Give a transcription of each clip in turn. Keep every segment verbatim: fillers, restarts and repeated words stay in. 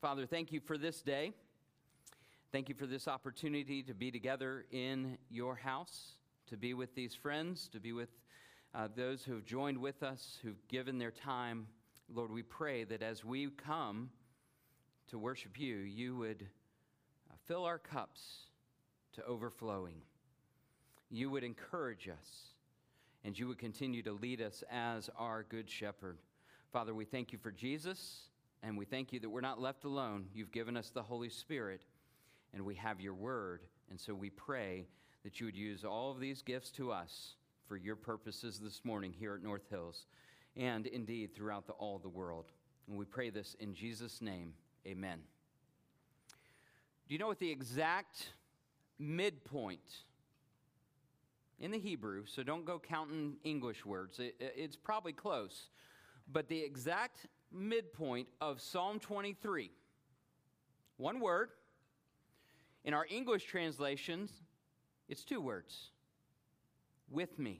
Father, thank you for this day. Thank you for this opportunity to be together in your house, to be with these friends, to be with uh, those who have joined with us, who've given their time. Lord, we pray that as we come to worship you, you would uh, fill our cups to overflowing. You would encourage us, and you would continue to lead us as our good shepherd. Father, we thank you for Jesus, and we thank you that we're not left alone. You've given us the Holy Spirit, and we have your word. And so we pray that you would use all of these gifts to us for your purposes this morning here at North Hills, and indeed throughout the, all the world. And we pray this in Jesus' name, amen. Do you know what the exact midpoint in the Hebrew, so don't go counting English words, it, it's probably close, but the exact midpoint of Psalm twenty-three, one word. In our English translations, it's two words. With me.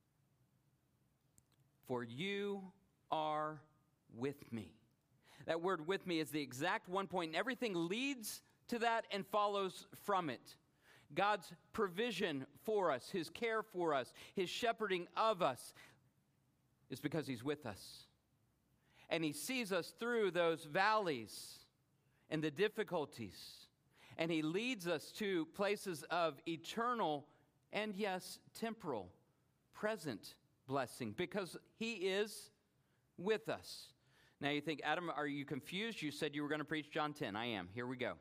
For you are with me. That word with me is the exact one point, and everything leads to that and follows from it. God's provision for us, his care for us, his shepherding of us is because he's with us. And he sees us through those valleys and the difficulties. And he leads us to places of eternal and, yes, temporal, present blessing because he is with us. Now you think, Adam, are you confused? You said you were going to preach John ten. I am. Here we go.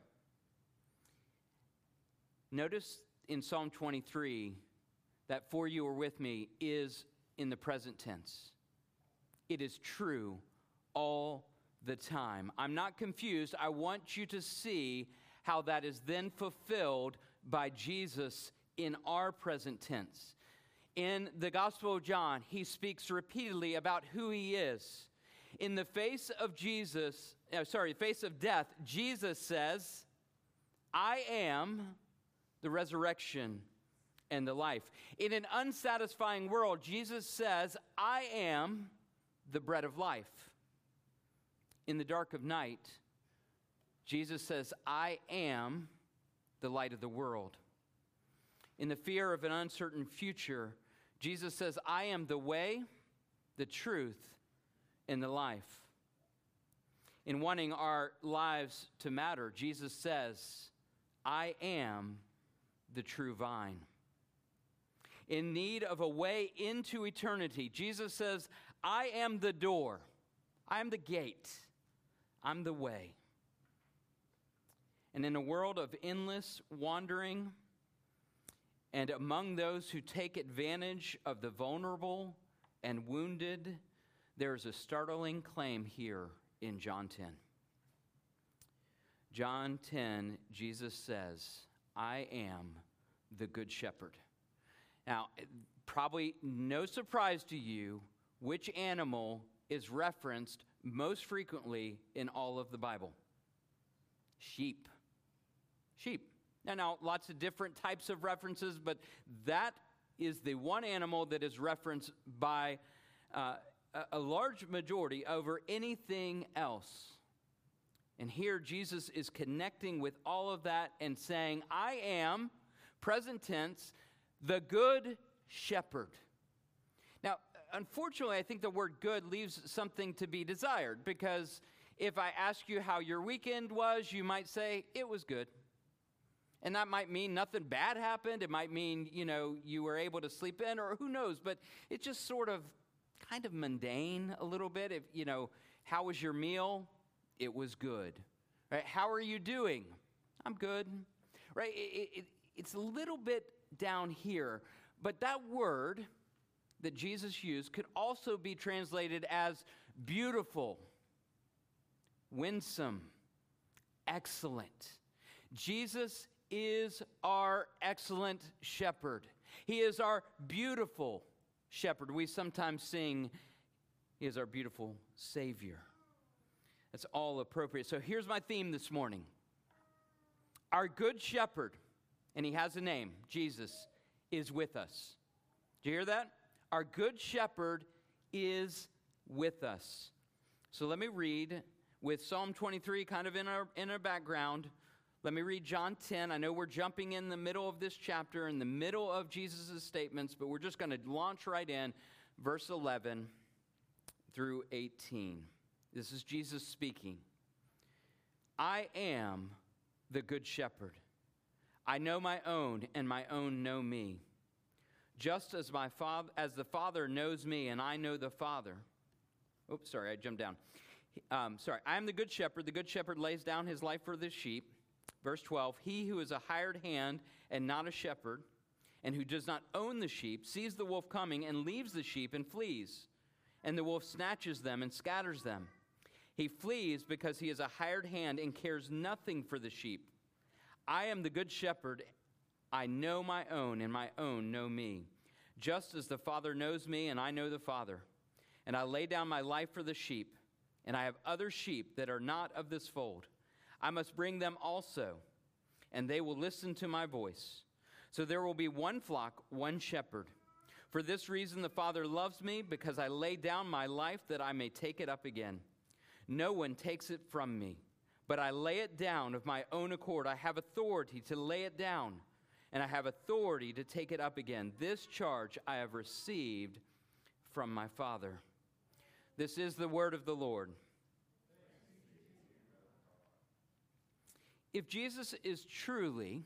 Notice in Psalm twenty-three that for you are with me is in the present tense. It is true all the time. I'm not confused. I want you to see how that is then fulfilled by Jesus in our present tense. In the Gospel of John, he speaks repeatedly about who he is. In the face of Jesus, uh, sorry, face of death, Jesus says, I am the resurrection and the life. In an unsatisfying world, Jesus says, I am the bread of life. In the dark of night, Jesus says, I am the light of the world. In the fear of an uncertain future, Jesus says, I am the way, the truth, and the life. In wanting our lives to matter, Jesus says, I am the true vine. In need of a way into eternity, Jesus says, I am the door. I am the gate. I'm the way. And in a world of endless wandering, and among those who take advantage of the vulnerable and wounded, there's a startling claim here in John ten. John ten, Jesus says, I am the good shepherd. Now, probably no surprise to you which animal is referenced most frequently in all of the Bible. Sheep. Sheep. Now, now, lots of different types of references, but that is the one animal that is referenced by uh, a, a large majority over anything else. And here Jesus is connecting with all of that and saying, I am, present tense, the good shepherd. Now, unfortunately, I think the word good leaves something to be desired, because if I ask you how your weekend was, you might say, it was good. And that might mean nothing bad happened. It might mean, you know, you were able to sleep in, or who knows. But it's just sort of kind of mundane a little bit. If, you know, how was your meal? It was good. Right? How are you doing? I'm good. Right? It, it, it's a little bit down here. But that word that Jesus used could also be translated as beautiful, winsome, excellent. Jesus is our excellent shepherd. He is our beautiful shepherd. We sometimes sing, he is our beautiful Savior. That's all appropriate. So here's my theme this morning. Our good shepherd, and he has a name, Jesus, is with us. Do you hear that? Our good shepherd is with us. So let me read with Psalm twenty-three kind of in our, in our background, let me read John ten. I know we're jumping in the middle of this chapter, in the middle of Jesus' statements, but we're just going to launch right in, verse eleven through eighteen. This is Jesus speaking. I am the good shepherd. I know my own, and my own know me. Just as my father, as the Father knows me, and I know the Father. Oops, sorry, I jumped down. Um, sorry, I am the good shepherd. The good shepherd lays down his life for the sheep. Verse twelve, he who is a hired hand and not a shepherd, and who does not own the sheep, sees the wolf coming and leaves the sheep and flees. And the wolf snatches them and scatters them. He flees because he is a hired hand and cares nothing for the sheep. I am the good shepherd. I know my own, and my own know me. Just as the Father knows me, and I know the Father. And I lay down my life for the sheep. And I have other sheep that are not of this fold. I must bring them also, and they will listen to my voice. So there will be one flock, one shepherd. For this reason the Father loves me, because I lay down my life that I may take it up again. No one takes it from me, but I lay it down of my own accord. I have authority to lay it down, and I have authority to take it up again. This charge I have received from my Father. This is the word of the Lord. If Jesus is truly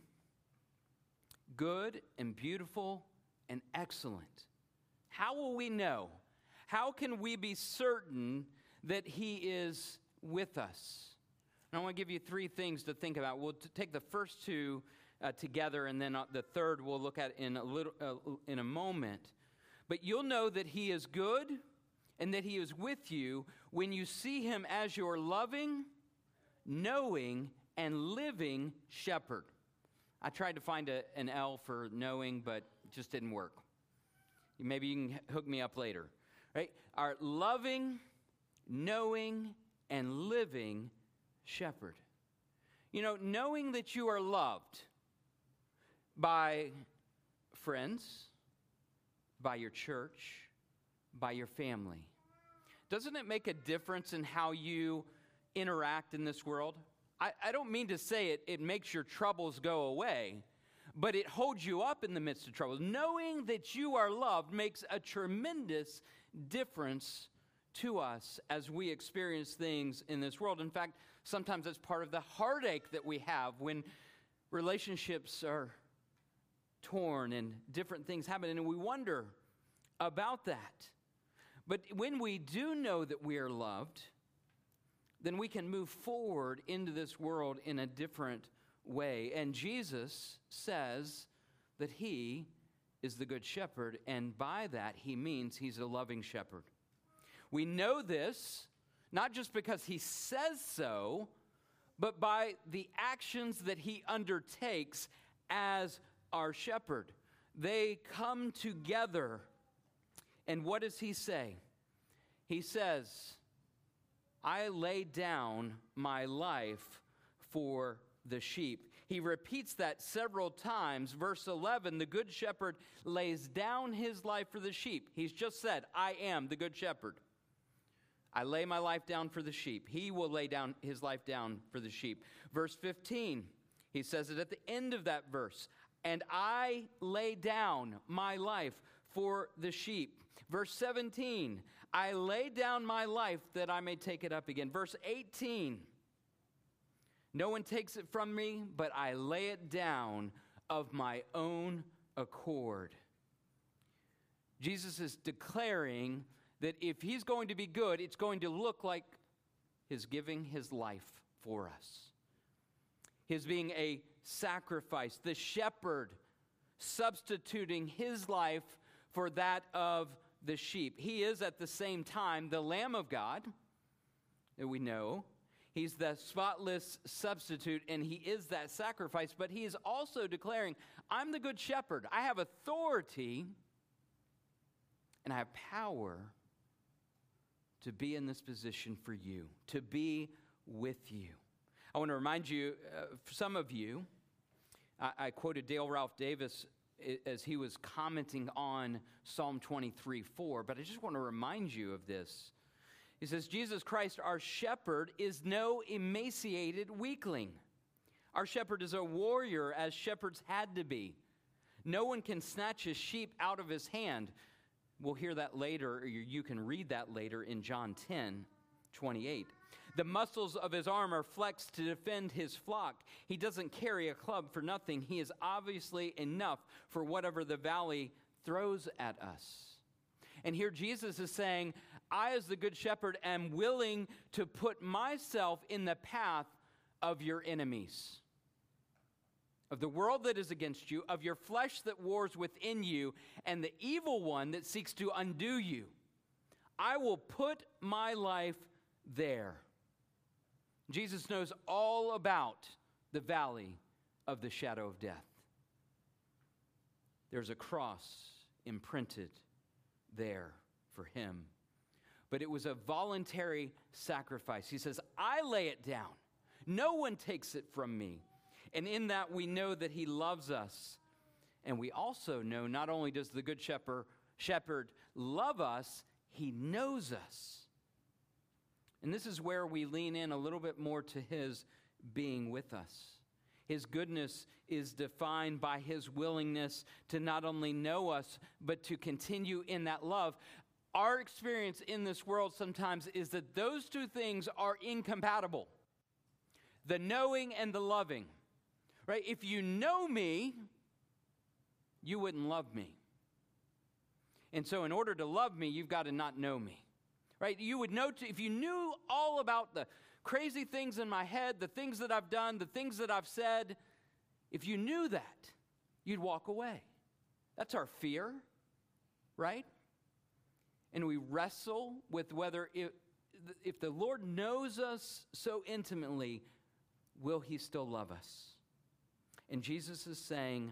good and beautiful and excellent, how will we know? How can we be certain that he is with us? And I want to give you three things to think about. We'll t- take the first two uh, together, and then uh, the third we'll look at in a little uh, in a moment. But you'll know that he is good and that he is with you when you see him as your loving, knowing, and living shepherd. I tried to find a, an L for knowing, but it just didn't work. Maybe you can hook me up later. Right? Our loving, knowing, and living shepherd. You know, knowing that you are loved by friends, by your church, by your family. Doesn't it make a difference in how you interact in this world? I, I don't mean to say it, it makes your troubles go away, but it holds you up in the midst of trouble. Knowing that you are loved makes a tremendous difference to us as we experience things in this world. In fact, sometimes that's part of the heartache that we have when relationships are torn and different things happen, and we wonder about that. But when we do know that we are loved, then we can move forward into this world in a different way. And Jesus says that he is the good shepherd, and by that he means he's a loving shepherd. We know this not just because he says so, but by the actions that he undertakes as our shepherd. They come together. And what does he say? He says, I lay down my life for the sheep. He repeats that several times. Verse eleven, the good shepherd lays down his life for the sheep. He's just said, I am the good shepherd. I lay my life down for the sheep. He will lay down his life down for the sheep. Verse fifteen, he says it at the end of that verse. And I lay down my life for the sheep. Verse seventeen, I lay down my life that I may take it up again. Verse eighteen, no one takes it from me, but I lay it down of my own accord. Jesus is declaring that if he's going to be good, it's going to look like his giving his life for us. His being a sacrifice, the shepherd substituting his life for that of the sheep. He is at the same time the Lamb of God that we know. He's the spotless substitute, and he is that sacrifice, but he is also declaring, I'm the good shepherd. I have authority and I have power to be in this position for you, to be with you. I want to remind you, uh, for some of you, I, I quoted Dale Ralph Davis as he was commenting on Psalm twenty-three four, but I just want to remind you of this. He says, Jesus Christ, our shepherd, is no emaciated weakling. Our shepherd is a warrior, as shepherds had to be. No one can snatch his sheep out of his hand. We'll hear that later, or you can read that later in John ten twenty-eight. The muscles of his arm are flexed to defend his flock. He doesn't carry a club for nothing. He is obviously enough for whatever the valley throws at us. And here Jesus is saying, I as the good shepherd am willing to put myself in the path of your enemies, of the world that is against you, of your flesh that wars within you, and the evil one that seeks to undo you. I will put my life there. Jesus knows all about the valley of the shadow of death. There's a cross imprinted there for him. But it was a voluntary sacrifice. He says, I lay it down. No one takes it from me. And in that we know that he loves us. And we also know not only does the good shepherd, shepherd love us, he knows us. And this is where we lean in a little bit more to his being with us. His goodness is defined by his willingness to not only know us, but to continue in that love. Our experience in this world sometimes is that those two things are incompatible. The knowing and the loving. Right? If you know me, you wouldn't love me. And so in order to love me, you've got to not know me. Right? You would know, to, if you knew all about the crazy things in my head, the things that I've done, the things that I've said, if you knew that, you'd walk away. That's our fear, right? And we wrestle with whether if, if the Lord knows us so intimately, will he still love us? And Jesus is saying,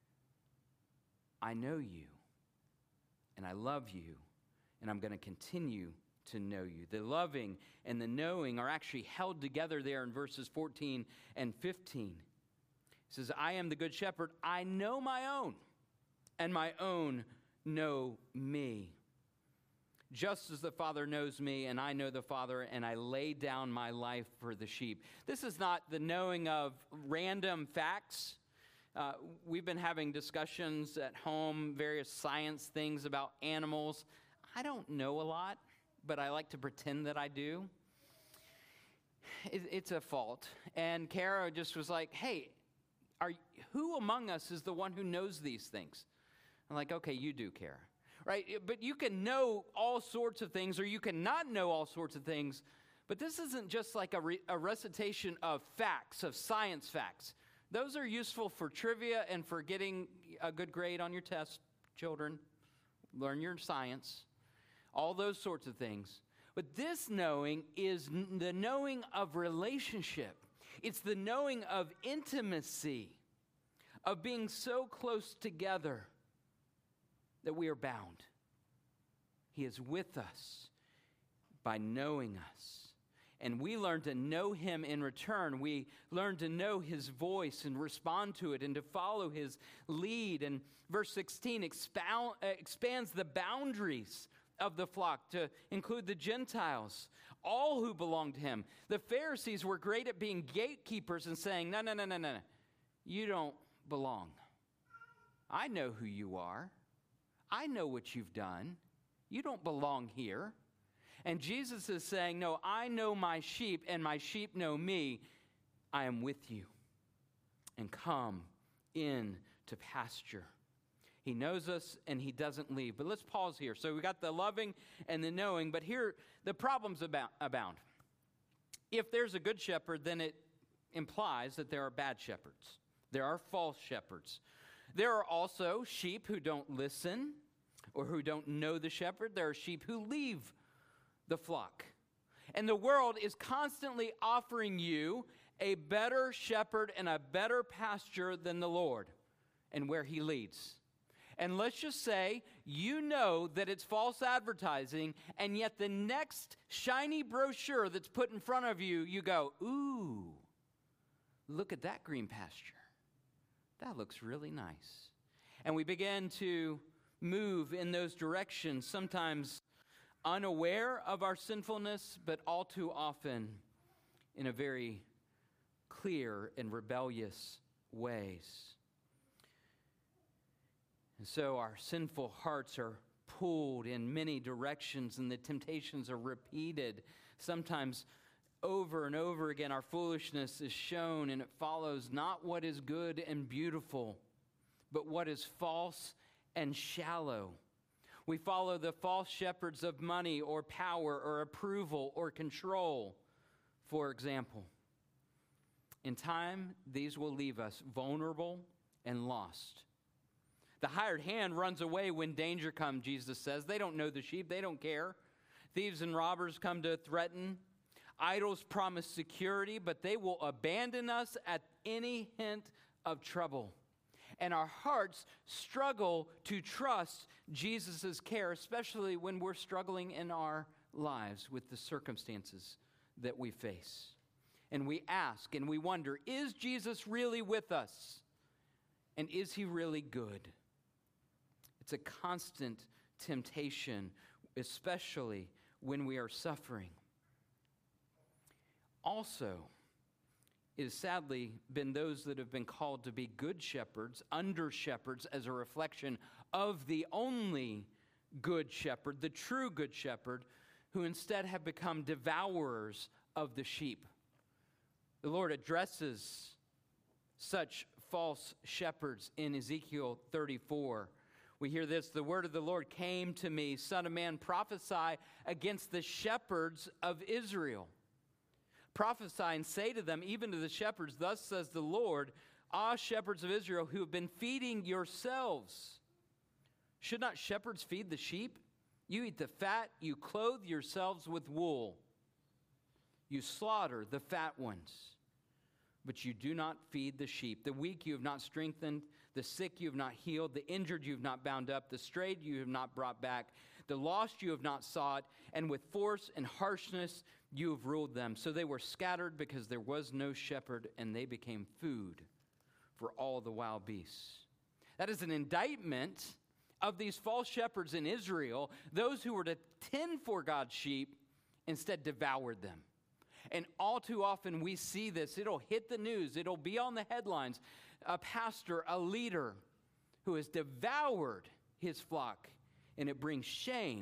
I know you, and I love you, and I'm going to continue to know you. The loving and the knowing are actually held together there in verses fourteen and fifteen. He says, I am the good shepherd. I know my own, and my own know me. Just as the Father knows me, and I know the Father, and I lay down my life for the sheep. This is not the knowing of random facts. Uh, we've been having discussions at home, various science things about animals. I don't know a lot, but I like to pretend that I do. It, it's a fault. And Kara just was like, hey, are who among us is the one who knows these things? I'm like, okay, you do, Kara. Right? But you can know all sorts of things, or you can not know all sorts of things. But this isn't just like a, re- a recitation of facts, of science facts. Those are useful for trivia and for getting a good grade on your test, children. Learn your science. All those sorts of things. But this knowing is n- the knowing of relationship. It's the knowing of intimacy, of being so close together that we are bound. He is with us by knowing us. And we learn to know him in return. We learn to know his voice and respond to it and to follow his lead. And verse sixteen expound, uh, expands the boundaries of the flock to include the Gentiles, all who belong to him. The Pharisees were great at being gatekeepers and saying, no, no, no, no, no, you don't belong. I know who you are. I know what you've done. You don't belong here. And Jesus is saying, no, I know my sheep, and my sheep know me. I am with you. And come in to pasture. He knows us, and he doesn't leave. But let's pause here. So we got the loving and the knowing, but here the problems abound. If there's a good shepherd, then it implies that there are bad shepherds. There are false shepherds. There are also sheep who don't listen or who don't know the shepherd. There are sheep who leave the flock. And the world is constantly offering you a better shepherd and a better pasture than the Lord and where he leads. And let's just say you know that it's false advertising, and yet the next shiny brochure that's put in front of you, you go, ooh, look at that green pasture. That looks really nice. And we begin to move in those directions, sometimes unaware of our sinfulness, but all too often in a very clear and rebellious ways. And so our sinful hearts are pulled in many directions, and the temptations are repeated. Sometimes over and over again, our foolishness is shown, and it follows not what is good and beautiful, but what is false and shallow. We follow the false shepherds of money or power or approval or control, for example. In time, these will leave us vulnerable and lost. The hired hand runs away when danger comes, Jesus says. They don't know the sheep. They don't care. Thieves and robbers come to threaten. Idols promise security, but they will abandon us at any hint of trouble. And our hearts struggle to trust Jesus' care, especially when we're struggling in our lives with the circumstances that we face. And we ask and we wonder, is Jesus really with us? And is he really good? It's a constant temptation, especially when we are suffering. Also, it has sadly been those that have been called to be good shepherds, under shepherds, as a reflection of the only good shepherd, the true good shepherd, who instead have become devourers of the sheep. The Lord addresses such false shepherds in Ezekiel thirty-four. We hear this, the word of the Lord came to me, Son of man, prophesy against the shepherds of Israel. Prophesy and say to them, even to the shepherds, thus says the Lord, ah, shepherds of Israel, who have been feeding yourselves. Should not shepherds feed the sheep? You eat the fat, you clothe yourselves with wool. You slaughter the fat ones, but you do not feed the sheep. The weak you have not strengthened, the sick you have not healed, the injured you have not bound up, the strayed you have not brought back, the lost you have not sought, and with force and harshness you have ruled them. So they were scattered because there was no shepherd, and they became food for all the wild beasts. That is an indictment of these false shepherds in Israel. Those who were to tend for God's sheep instead devoured them. And all too often we see this. It'll hit the news. It'll be on the headlines. A pastor, a leader who has devoured his flock, and it brings shame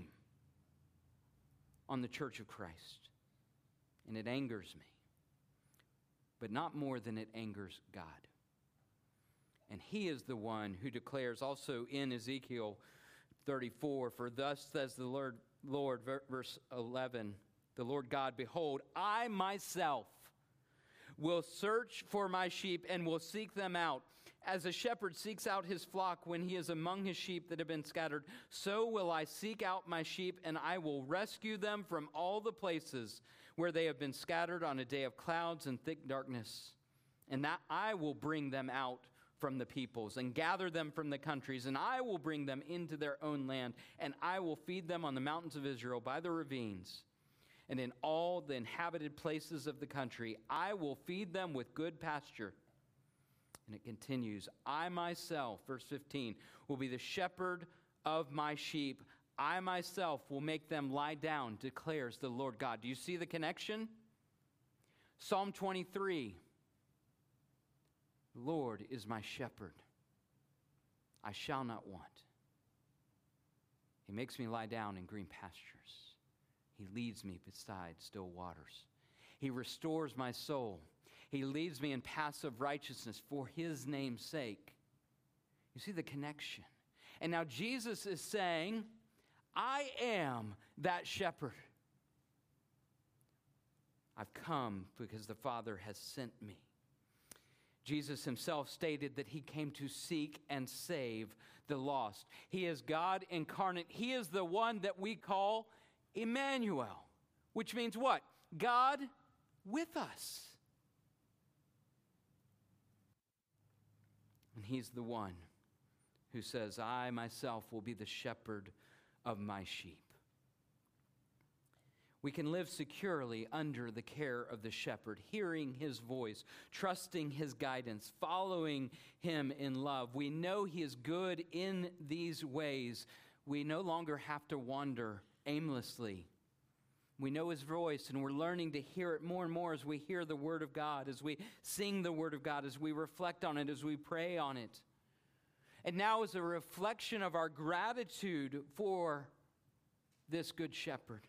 on the church of Christ. And it angers me, but not more than it angers God. And he is the one who declares also in Ezekiel thirty-four, for thus says the Lord, Lord, verse eleven, the Lord God, behold, I myself will search for my sheep and will seek them out. As a shepherd seeks out his flock when he is among his sheep that have been scattered, so will I seek out my sheep, and I will rescue them from all the places where they have been scattered on a day of clouds and thick darkness. And that I will bring them out from the peoples and gather them from the countries, and I will bring them into their own land, and I will feed them on the mountains of Israel by the ravines. And in all the inhabited places of the country, I will feed them with good pasture. And it continues, I myself, verse fifteen, will be the shepherd of my sheep. I myself will make them lie down, declares the Lord God. Do you see the connection? Psalm twenty-three, the Lord is my shepherd. I shall not want. He makes me lie down in green pastures. He leads me beside still waters. He restores my soul. He leads me in paths of righteousness for his name's sake. You see the connection. And now Jesus is saying, I am that shepherd. I've come because the Father has sent me. Jesus himself stated that he came to seek and save the lost. He is God incarnate. He is the one that we call Emmanuel, which means what? God with us. And he's the one who says, I myself will be the shepherd of my sheep. We can live securely under the care of the shepherd, hearing his voice, trusting his guidance, following him in love. We know he is good in these ways. We no longer have to wander aimlessly. We know his voice, and we're learning to hear it more and more as we hear the word of God, as we sing the word of God, as we reflect on it, as we pray on it. And now, as a reflection of our gratitude for this good shepherd,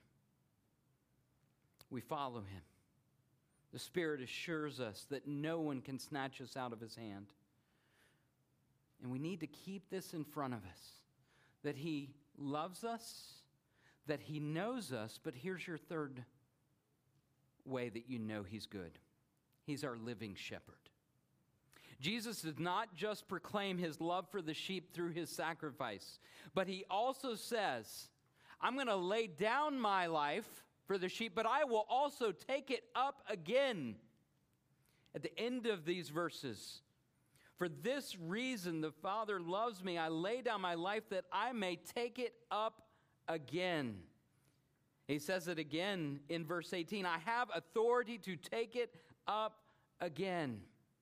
we follow him. The Spirit assures us that no one can snatch us out of his hand. And we need to keep this in front of us, that he loves us, that he knows us, but here's your third way that you know he's good. He's our living shepherd. Jesus does not just proclaim his love for the sheep through his sacrifice, but he also says, I'm going to lay down my life for the sheep, but I will also take it up again. At the end of these verses, for this reason the Father loves me. I lay down my life that I may take it up again. He says it again in verse eighteen. I have authority to take it up again.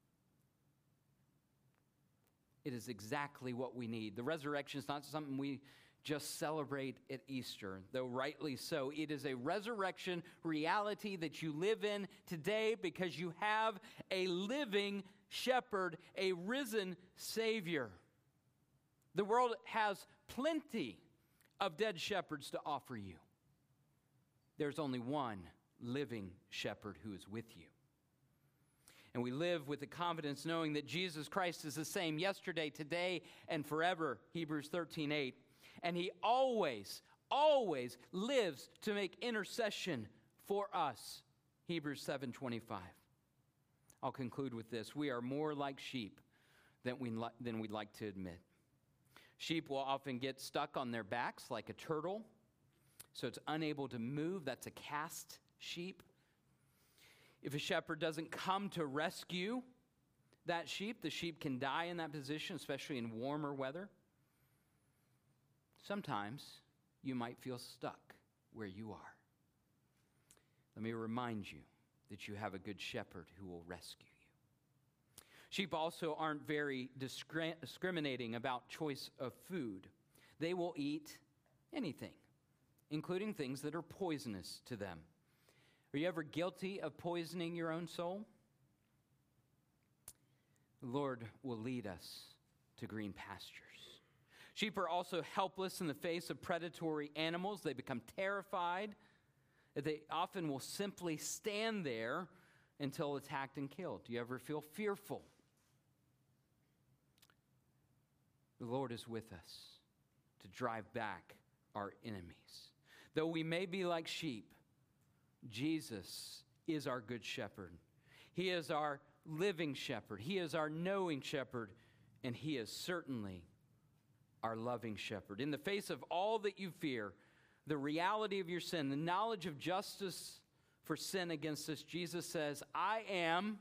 It is exactly what we need. The resurrection is not something we just celebrate at Easter, though rightly so. It is a resurrection reality that you live in today because you have a living shepherd, a risen Savior. The world has plenty of dead shepherds to offer you. There's only one living shepherd who is with you. And we live with the confidence knowing that Jesus Christ is the same yesterday, today, and forever, Hebrews thirteen eight. And he always, always lives to make intercession for us, Hebrews seven twenty-five. I'll conclude with this. We are more like sheep than, we li- than we'd like to admit. Sheep will often get stuck on their backs like a turtle, so it's unable to move. That's a cast sheep. If a shepherd doesn't come to rescue that sheep, the sheep can die in that position, especially in warmer weather. Sometimes you might feel stuck where you are. Let me remind you that you have a good shepherd who will rescue you. Sheep also aren't very discri- discriminating about choice of food. They will eat anything, including things that are poisonous to them. Are you ever guilty of poisoning your own soul? The Lord will lead us to green pastures. Sheep are also helpless in the face of predatory animals. They become terrified. They often will simply stand there until attacked and killed. Do you ever feel fearful? The Lord is with us to drive back our enemies. Though we may be like sheep, Jesus is our good shepherd. He is our living shepherd. He is our knowing shepherd, and he is certainly our loving shepherd. In the face of all that you fear, the reality of your sin, the knowledge of justice for sin against us, Jesus says, I am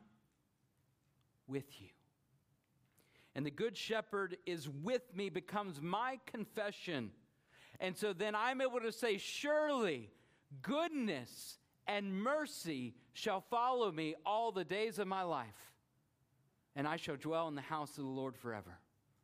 with you. And the good shepherd is with me becomes my confession. And so then I'm able to say, surely goodness and mercy shall follow me all the days of my life, and I shall dwell in the house of the Lord forever,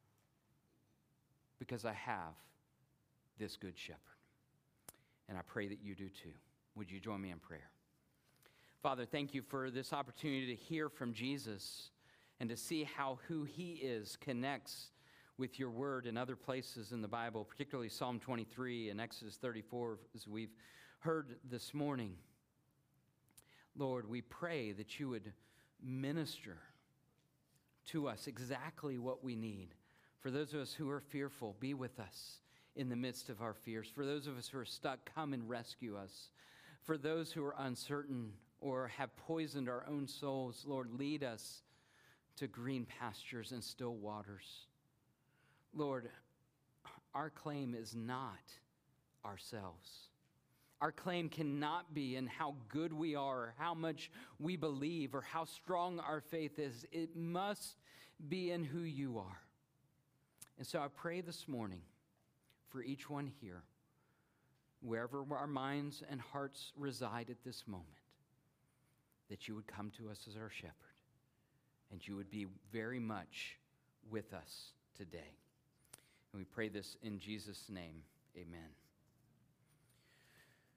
because I have this good shepherd. And I pray that you do too. Would you join me in prayer? Father, thank you for this opportunity to hear from Jesus and to see how who he is connects with your word in other places in the Bible, particularly Psalm twenty-three and Exodus thirty-four, as we've heard this morning. Lord, we pray that you would minister to us exactly what we need. For those of us who are fearful, be with us in the midst of our fears. For those of us who are stuck, come and rescue us. For those who are uncertain or have poisoned our own souls, Lord, lead us to green pastures and still waters. Lord, our claim is not ourselves. Our claim cannot be in how good we are, or how much we believe, or how strong our faith is. It must be in who you are. And so I pray this morning for each one here, wherever our minds and hearts reside at this moment, that you would come to us as our shepherd, and you would be very much with us today. And we pray this in Jesus' name. Amen.